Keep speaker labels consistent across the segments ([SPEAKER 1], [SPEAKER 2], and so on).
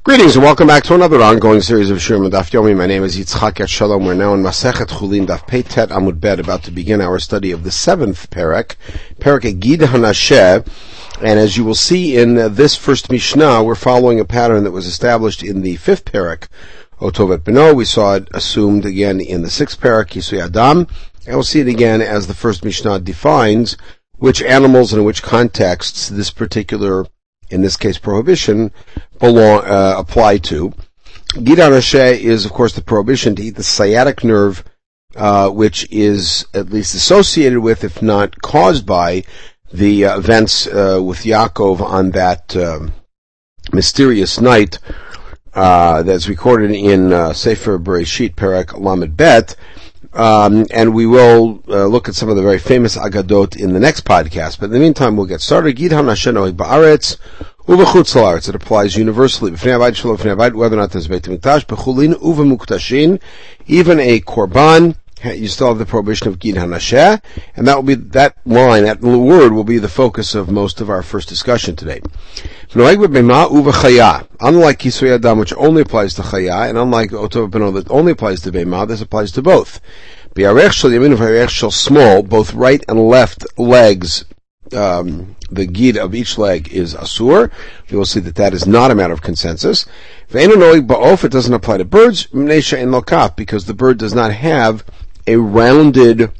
[SPEAKER 1] Greetings and welcome back to another ongoing series of Shurim Daf Yomi. My name is Yitzchak Etshalom. We're now in Masechet Chulin Daf Peitet Amud Bet, about to begin our study of the 7th Perek Gid Hanasheh. And as you will see in this first Mishnah, we're following a pattern that was established in the 5th Perek, Otovet Beno. We saw it assumed again in the 6th Perek, Yisui Adam, and we'll see it again as the first Mishnah defines which animals and in which contexts this particular, in this case, prohibition apply to. Gid Hanasheh is, of course, the prohibition to eat the sciatic nerve, which is at least associated with, if not caused by, the events with Yaakov on that mysterious night that's recorded in Sefer Bereshit, Perek Lamed Bet. And we will look at some of the very famous Agadot in the next podcast. But in the meantime, we'll get started. Gid Hanasheh noeg ba'aretz uvechutz la'aretz. It applies universally. B'fnei avayit shelo b'fnei avayit, whether or not there's Beit Mikdash, b'chulin uvemuktashin, even a korban, you still have the prohibition of Gid Hanasheh, and that will be, that line, that word will be the focus of most of our first discussion today. Unlike Yisui Adam, which only applies to Chaya, and unlike Otovet Beno that only applies to Beimah, this applies to both. B'yarech shel yamin v'yarech shel small, both right and left legs, the gid of each leg is asur. We will see that that is not a matter of consensus. Ve'enu noeg ba'of, it doesn't apply to birds, mnesha in lokaf, because the bird does not have a rounded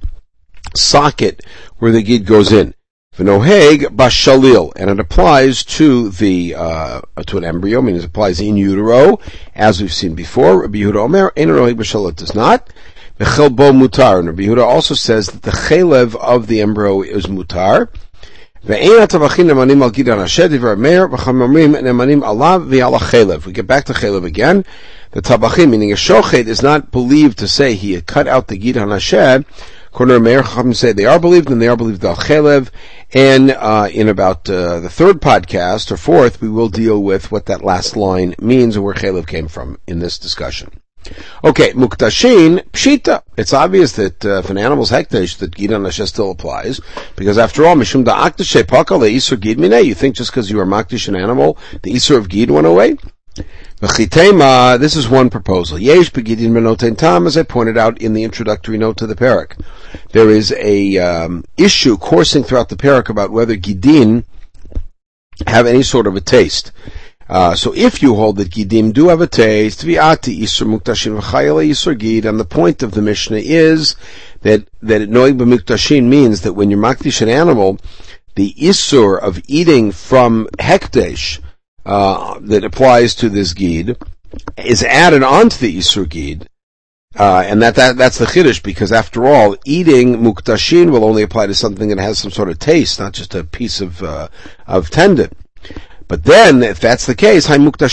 [SPEAKER 1] socket where the gid goes in. V'noheg bashalil, and it applies to the to an embryo, meaning it applies in utero, as we've seen before. Rabbi Yehuda Omer, einu noheg bashalil, it does not. V'chel bo mutar, and Rabbi Yehuda also says that the chelev of the embryo is mutar. Ve'ein hatavachin nemanim al Gid Hanasheh divrei Meir v'chamomrim nemanim alav v'al chelev. We get back to chelev again. The tabachim, meaning a shochet, is not believed to say he had cut out the Gid Hanasheh. According to Meir, Chacham say they are believed, and they are believed al chelev. And in about the third podcast, or fourth, we will deal with what that last line means and where chelev came from in this discussion. Okay, muktashin, pshita. It's obvious that if an animal's hekdesh, that Gid Hanasheh still applies, because after all, mishum da'aktashe pakal le'isur gid mineh. You think just because you were makdish an animal, the isur of gid went away? V'chitema, this is one proposal. Yesh begidin menoten tam, as I pointed out in the introductory note to the Perek. There is a issue coursing throughout the Perek about whether gidin have any sort of a taste. So if you hold that gidim do have a taste, v'ati isur muktashin v'chayele isur gid, and the point of the Mishnah is that noeg b'muktashin means that when you're makdish an animal, the isur of eating from hekdesh, that applies to this gid, is added onto the isur gid, and that's the chiddush, because after all, eating muktashin will only apply to something that has some sort of taste, not just a piece of tendon. But then, if that's the case,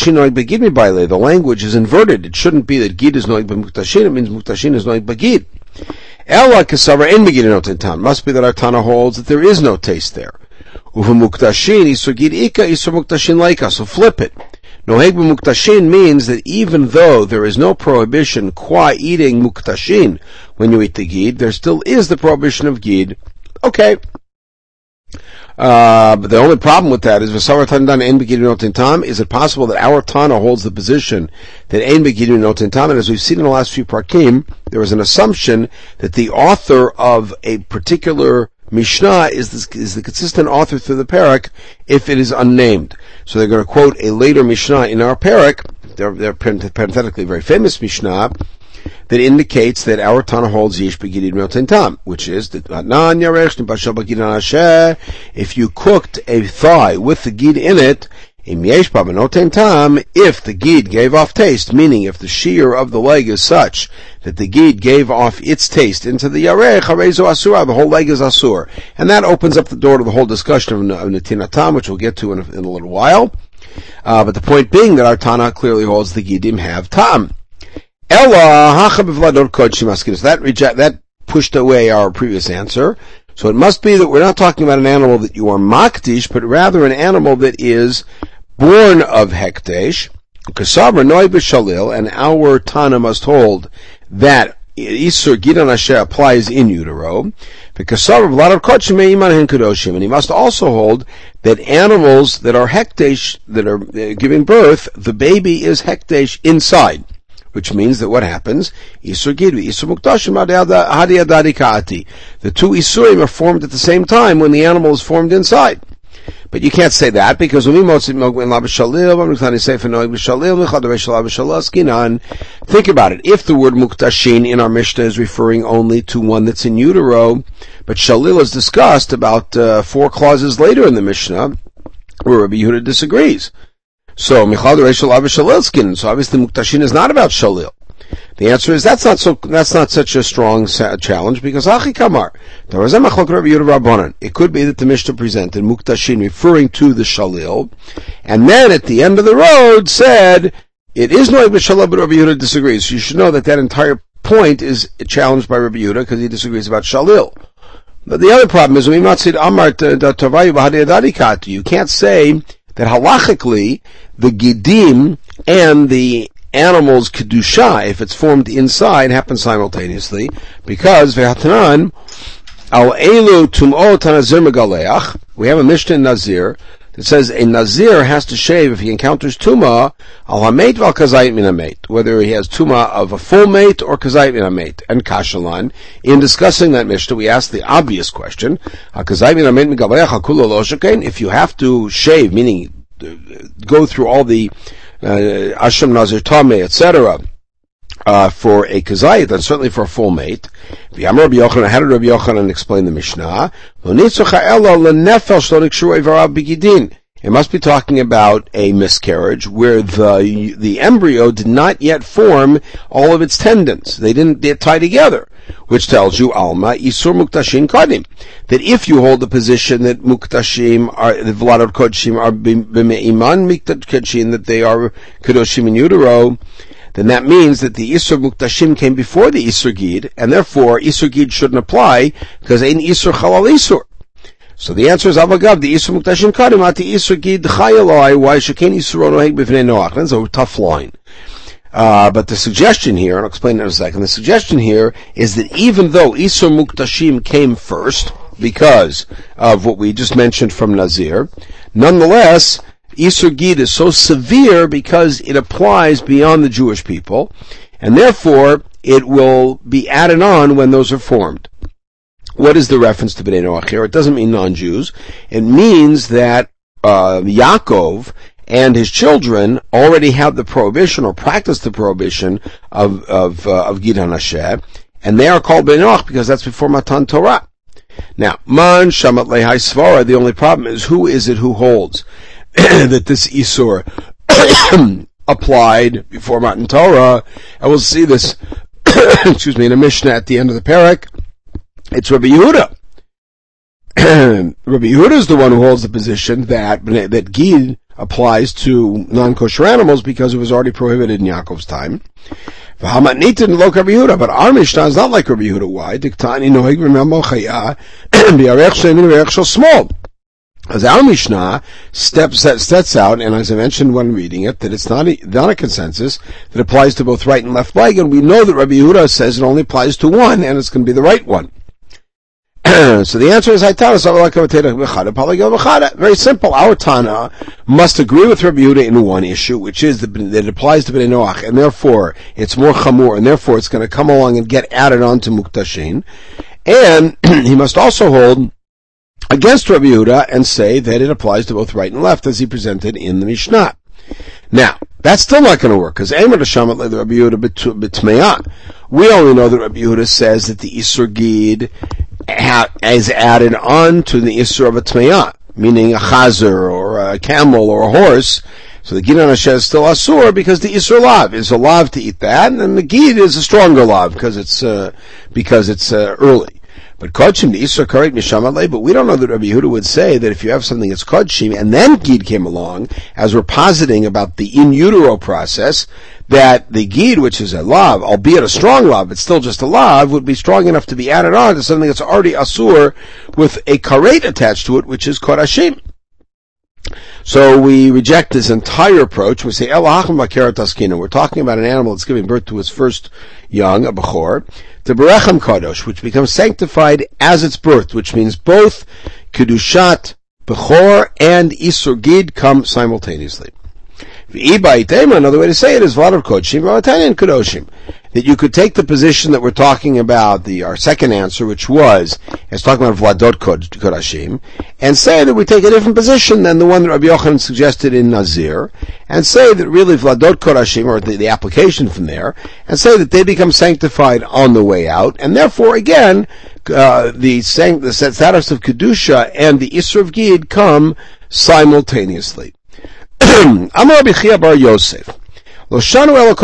[SPEAKER 1] the language is inverted. It shouldn't be that gid is noeg b'muktashin, it means muktashin is noeg b'gid. Ela kasara en begid noten tam. Must be that our Tana holds that there is no taste there. Uva muktashin, isur gid ika, isur muktashin laika. So flip it. Noeg b'muktashin means that even though there is no prohibition qua eating muktashin when you eat the gid, there still is the prohibition of gid. Okay. But the only problem with that is, is it possible that our Tana holds the position that ein begidin noten tam, and as we've seen in the last few parkim, there is an assumption that the author of a particular Mishnah is the consistent author through the Perek if it is unnamed. So they're going to quote a later Mishnah in our Perek, they're parenthetically very famous Mishnah, that indicates that our Tana holds yesh begidin noten tam, which is that if you cooked a thigh with the gid in it, if the gid gave off taste, meaning if the shear of the leg is such that the gid gave off its taste into the yarech, the whole leg is asur. And that opens up the door to the whole discussion of netinatam, which we'll get to in a little while. But the point being that our Tana clearly holds the gidim have tam. That pushed away our previous answer. So it must be that we're not talking about an animal that you are makdish, but rather an animal that is born of hekdesh. And our Tana must hold that Isur Gid Hanasheh applies in utero. And he must also hold that animals that are hekdesh, that are giving birth, the baby is hekdesh inside. Which means that what happens? Isur Gidvi, Isur Muktashim, Hadiyadadikati. The two Isurim are formed at the same time when the animal is formed inside. But you can't say that because think about it. If the word Muktashin in our Mishnah is referring only to one that's in utero, but Shalil is discussed about 4 clauses later in the Mishnah, where Rabbi Yehuda disagrees. So obviously Muktashin is not about Shalil. The answer is that's not such a strong challenge because Achi Kamar. It could be that the Mishnah presented Muktashin referring to the Shalil, and then at the end of the road said it is no Shalil, but Rabbi Yehuda disagrees. So you should know that entire point is challenged by Rabbi Yehuda because he disagrees about Shalil. But the other problem is you can't say that halachically the Gidim and the animal's kedusha, if it's formed inside, happens simultaneously, because ve'hatanan al elu tum'ot hanazir megaleach. We have a Mishnah in Nazir that says a Nazir has to shave if he encounters tuma al hamet val kazayit min hamet, whether he has tuma of a full mate or kazayit min hamet. And Kashalan, in discussing that Mishnah, we asked the obvious question: kazayit min hamet megaleach hakulo lo shekain. If you have to shave, meaning go through all the Asham Nazir Tameh, etc., for a kazayit, and certainly for a full mate. How did Rabbi Yochanan explain the Mishnah? It must be talking about a miscarriage where the embryo did not yet form all of its tendons. They didn't get tied together, which tells you, Alma, Isur Muktashin Kadim, that if you hold the position that Muktashim are, the Vladot Kodshim are B'me'iman Muktashim, that they are Kedoshim in utero, then that means that the Isur Muktashim came before the Isur Gid, and therefore Isur Gid shouldn't apply, because ain't Isur Chalal Isur. So the answer is Avagav, the Isur Muktashin Kadim, at the Isur Gid Chayaloi, why Shekain Isur Onoheg B'fnei Noach. That's a tough line. But the suggestion here, and I'll explain it in a second, the suggestion here is that even though Isur Muktashim came first, because of what we just mentioned from Nazir, nonetheless, Isur Gid is so severe because it applies beyond the Jewish people, and therefore it will be added on when those are formed. What is the reference to Bnei Noach here? It doesn't mean non-Jews. It means that Yaakov and his children already have the prohibition or practice the prohibition of Gid HaNasheh, and they are called Bnei Noach because that's before Matan Torah. Now, Man Shamat Lehai Svara, the only problem is who is it who holds that this Isur applied before Matan Torah, and we'll see this in a Mishnah at the end of the parak. It's Rabbi Yehuda. Rabbi Yehuda is the one who holds the position that Gid applies to non-kosher animals because it was already prohibited in Yaakov's time. But our Mishnah is not like Rabbi Yehuda. Why? Small. As our Mishnah sets out, and as I mentioned when reading it, that it's not a consensus that applies to both right and left leg, and we know that Rabbi Yehuda says it only applies to one, and it's going to be the right one. So the answer is very simple. Our Tana must agree with Rabbi Yehuda in one issue, which is that it applies to Bnei Noach, and therefore it's more chamur, and therefore it's going to come along and get added on to Muktashin. And he must also hold against Rabbi Yehuda and say that it applies to both right and left, as he presented in the Mishnah. Now, that's still not going to work, because Eimer Shamat le Rabbi Yehuda b'tmeya. We only know that Rabbi Yehuda says that the Isur Gid is added on to the Isur of a Tmeya, meaning a chazer or a camel or a horse. So the Gid HaNasheh is still Asur because the Isur Lav is a Lav to eat that, and the Gid is a stronger Lav because it's early. But Kodshim, the Isur Karet Mishamat Le, but we don't know that Rabbi Yehuda would say that if you have something that's Kodshim, and then Gid came along, as we're positing about the in utero process, that the Gid, which is a Lav, albeit a strong Lav, but still just a Lav, would be strong enough to be added on to something that's already Asur with a Karet attached to it, which is Kodashim. So we reject this entire approach. We say, we're talking about an animal that's giving birth to its first young, a bechor, the berechem kadosh, which becomes sanctified as its birth, which means both kedushat bechor and isur gid come simultaneously. Another way to say it is Vladav Kodshim, Vavatanian Kadoshim. That you could take the position that we're talking about, our second answer, which was, it's talking about Vladot Kodashim, and say that we take a different position than the one that Rabbi Yochanan suggested in Nazir, and say that really Vladot Kodashim, or the application from there, and say that they become sanctified on the way out, and therefore, again, the status of Kedusha and the Isser of Gid come simultaneously. Amar Rabbi Chia bar Yosef. When we said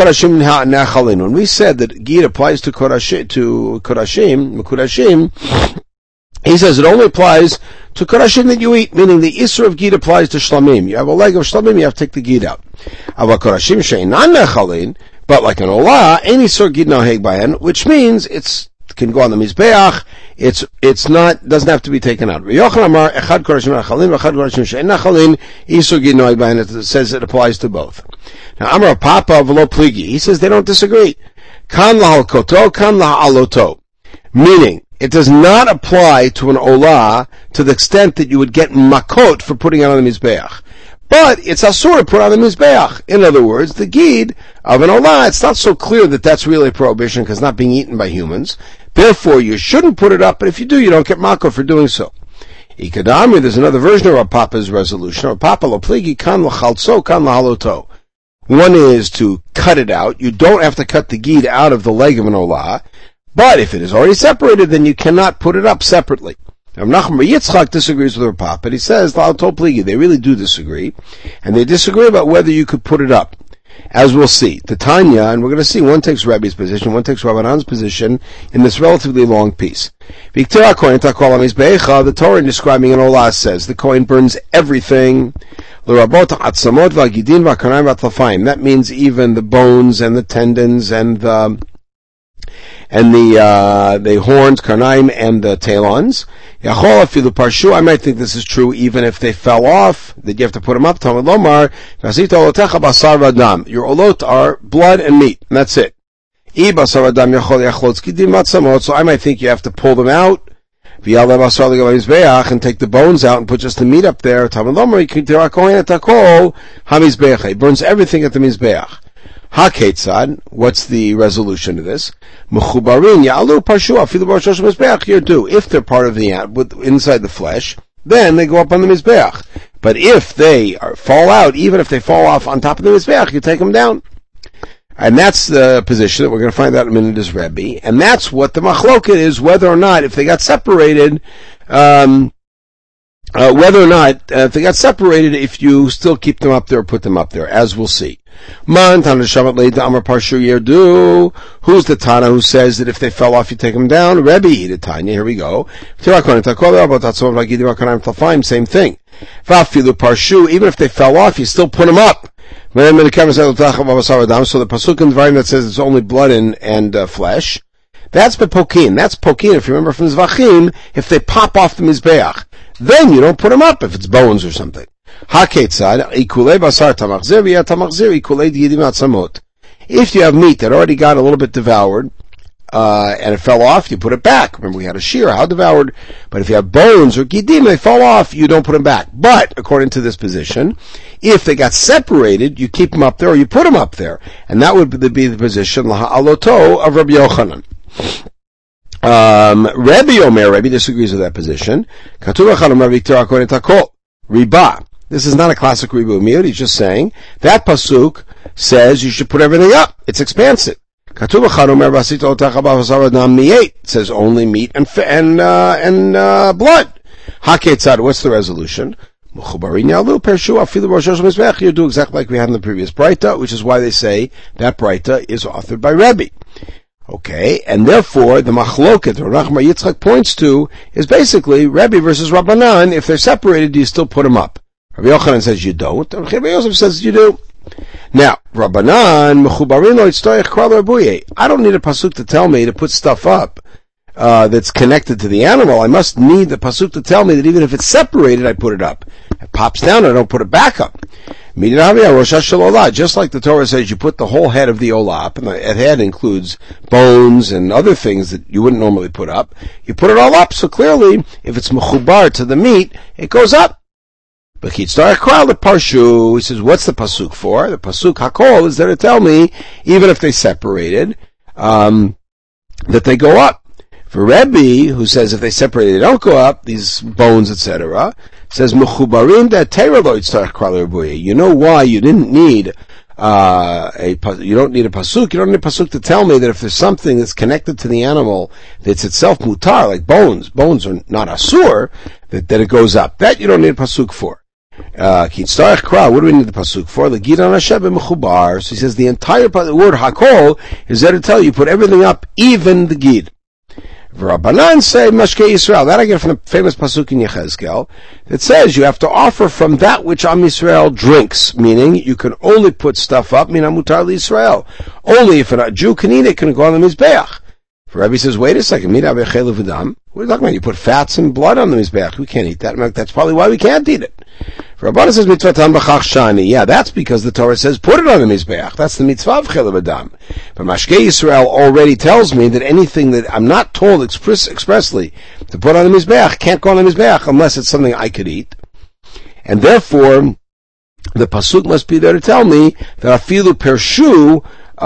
[SPEAKER 1] that Gid applies to Kodashim, he says it only applies to Kodashim that you eat, meaning the Isser of Gid applies to Shlamim. You have a leg of Shlamim, you have to take the Gid out. But like an Olah, any Isser Gid naheg bayan, which means it can go on the Mizbeach, doesn't have to be taken out. It says it applies to both. Now, Amar Papa v'lo pligi, he says they don't disagree. Kan lahalkoto, kan lahaloto. Meaning, it does not apply to an olah to the extent that you would get makot for putting it on the Mizbeach. But it's asur to put on the Mizbeach. In other words, the gid of an olah, it's not so clear that that's really a prohibition because it's not being eaten by humans. Therefore, you shouldn't put it up, but if you do, you don't get makot for doing so. Ikadami, there's another version of our Papa's resolution. Our Papa lo pligi kan lachalso, kan lahaloto. One is to cut it out. You don't have to cut the gid out of the leg of an olah. But if it is already separated, then you cannot put it up separately. Now, Nachum Yitzchak disagrees with our Papa, and he says, they really do disagree. And they disagree about whether you could put it up. As we'll see, the Tanya, and we're going to see, one takes Rebbe's position, one takes Rabbanan's position in this relatively long piece. The Torah in describing an olah says, the Kohen burns everything. That means even the bones and the tendons and the horns, karnaim, and the talons. I might think this is true even if they fell off, that you have to put them up. Your olot are blood and meat, and that's it. So I might think you have to pull them out, and take the bones out and put just the meat up there. He burns everything at the Mizbeach. HaKetzad, what's the resolution to this? Mechubarin ya'alu parshu afilu b'rosh mizbeach. Here too, if they're part of the inside the flesh, then they go up on the mizbeach. But if they fall out, even if they fall off on top of the mizbeach, you take them down. And that's the position that we're going to find out in a minute is Rebbe, and that's what the machloket is, whether or not if they got separated. If you still keep them up there or put them up there, as we'll see. Who's the Tana who says that if they fell off, you take them down? Rebbe the Tanya. Here we go. Same thing. Even if they fell off, you still put them up. So the pasuk in Dvarim that says it's only blood and flesh. That's bepokin. That's pokin. If you remember from Zvachim, if they pop off the Mizbeach, then you don't put them up if it's bones or something. HaKetzad, ikulei basar tamachzir v'yah tamachzir ikulei diyidim atzamot. If you have meat that already got a little bit devoured, and it fell off, you put it back. Remember we had a shear, how devoured? But if you have bones or gidim, they fall off, you don't put them back. But, according to this position, if they got separated, you keep them up there or you put them up there. And that would be the position, laha'aloto, of Rabbi Yochanan. Rebbe disagrees with that position. Riba. This is not a classic Riba Umiyot. He's just saying that pasuk says you should put everything up. It's expansive. It says only meat and blood. Haketzad. What's the resolution? You do exactly like we had in the previous Breita, which is why they say that Breita is authored by Rebbe. Okay, and therefore the machloket that Rav Nachman Yitzchak points to is basically Rebbe versus Rabbanan. If they're separated, do you still put them up? Rabbi Yochanan says you don't, and Rabbi Yosef says you do. Now, Rabbanan, mechubarin lo yitztorech kral rabuye. I don't need a pasuk to tell me to put stuff up that's connected to the animal, I must need the pasuk to tell me that even if it's separated, I put it up. It pops down, I don't put it back up. Just like the Torah says, you put the whole head of the olah up, and the head includes bones and other things that you wouldn't normally put up. You put it all up, so clearly, if it's mechubar to the meat, it goes up. But Kitzar Kral the Parshu, he says, what's the pasuk for? The pasuk Hakol is there to tell me, even if they separated, that they go up. For Rebbe, who says if they separate, they don't go up, these bones, etc., says, Mechubarim da Teira lo yitzarech kral rebuya. You know why you didn't need you don't need a pasuk. You don't need a pasuk to tell me that if there's something that's connected to the animal that's itself mutar, like bones are not asur, that it goes up. That you don't need a pasuk for. Kitzarech kral, what do we need the pasuk for? The gid on Hashem mechubar. So he says the entire word hakol is there to tell you put everything up, even the gid. Rabbanan say Mashke Yisrael. That I get from the famous pasuk in Yechezkel. It says you have to offer from that which Am Yisrael drinks, meaning you can only put stuff up, meaning mutar Yisrael. Only if a Jew can eat it, can go on the Mizbeach. Rabbi says, wait a second, what are you talking about? You put fats and blood on the Mizbeach. We can't eat that. That's probably why we can't eat it. Rabbanan says, mitzvatan b'chach shani. Yeah, that's because the Torah says, put it on the Mizbeach. That's the mitzvah of chelev adam. But Mashke Yisrael already tells me that anything that I'm not told expressly to put on the Mizbeach can't go on the Mizbeach unless it's something I could eat. And therefore, the pasuk must be there to tell me that afilu pershu,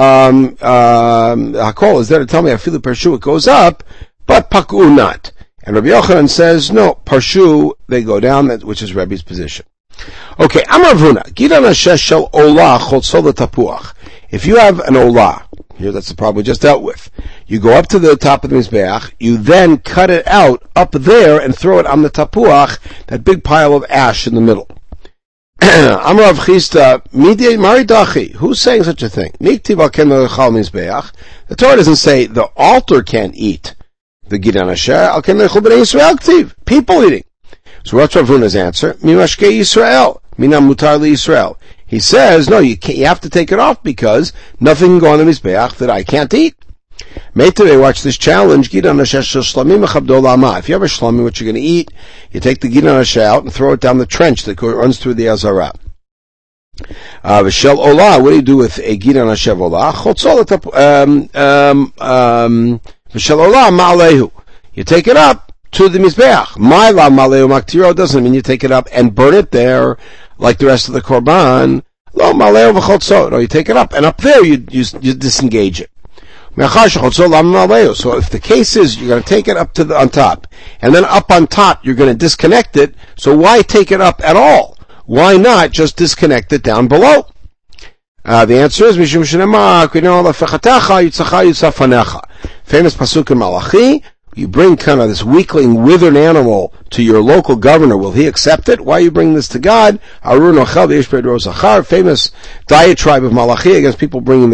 [SPEAKER 1] Hakol is there to tell me afilu pershu it goes up, but paku not. And Rabbi Yochanan says, no, parshu, they go down, which is Rabbi's position. Okay, Amar Avuna, Gidan Hashesh shel olah chotzol tapuach. If you have an olah, here that's the problem we just dealt with, you go up to the top of the Mizbeach, you then cut it out up there and throw it on the tapuach, that big pile of ash in the middle. Amar Rav Chisda, Midei Maridachi, who's saying such a thing? Miktiv al ken lechal Mizbeach. The Torah doesn't say the altar can't eat the Gidan Asher, al ken lechal b'nei Yisrael ktiv, people eating. So what's Rav Huna's answer? Mimashke Yisrael, minam mutar li Yisrael. He says, no, you have to take it off because nothing can go on the Mizbeach that I can't eat. Today, watch this challenge. If you have a shlami, what you're going to eat, you take the Gidan Hashem out and throw it down the trench that runs through the Azara. V'shel olah, what do you do with a Gidan Hashem olah? V'shel olah ma'alehu. You take it up to the Mizbeach. Ma'ala ma'alehu maktiro doesn't mean you take it up and burn it there like the rest of the Korban. Lo ma'alehu v'chotzot. No, you take it up and up there you disengage it. So if the case is you're going to take it up to on top, and then up on top you're going to disconnect it, so why take it up at all? Why not just disconnect it down below? The answer is Mishum Shenema, famous pasuk in Malachi. You bring kind of this weakling, withered animal to your local governor. Will he accept it? Why are you bringing this to God? Famous diatribe of Malachi against people bringing